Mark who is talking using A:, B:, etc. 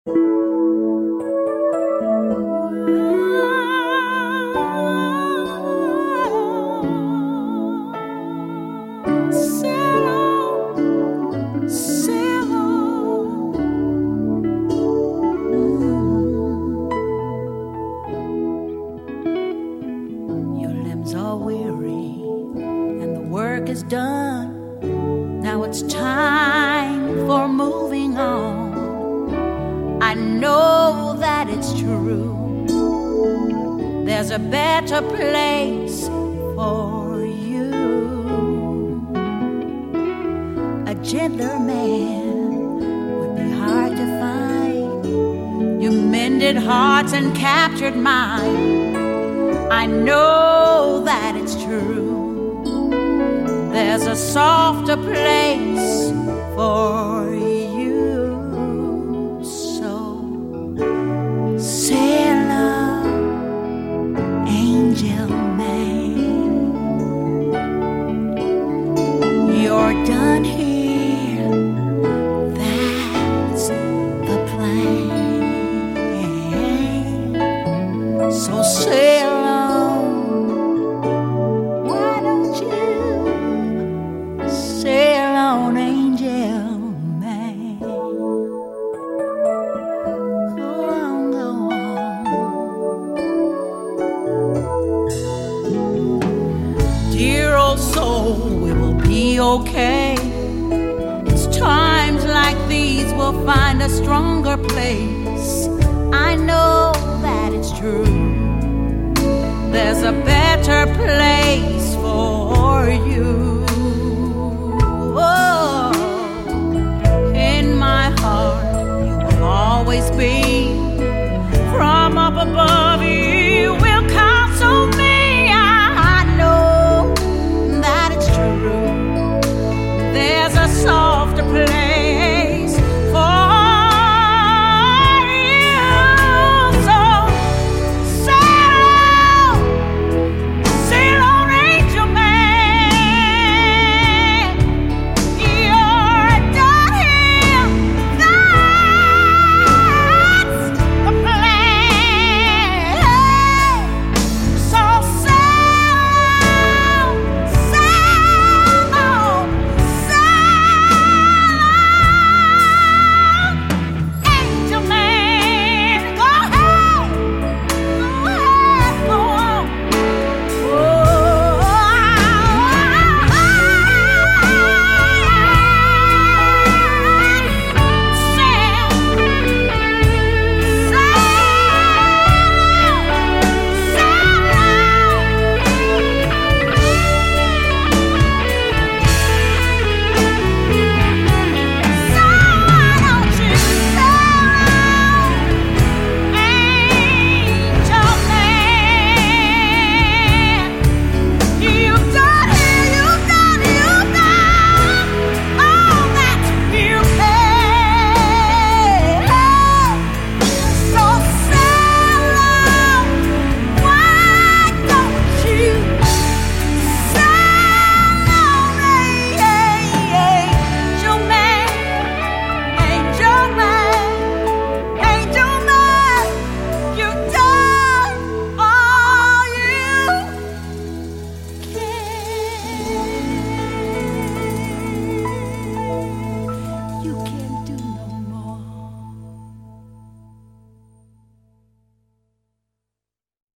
A: A better place for you. A gentler man would be hard to find. You mended hearts and captured mine. I know that it's true. There's a softer place for you. So sail on, angel man, you're done here, that's the plan. So sail on, why don't you sail on, angel man? Go on, go on. Dear old soul, we will be okay. It's times like these we'll find a stronger place. I know that it's true. There's a better place for you. Oh, in my heart, you will always be from up above.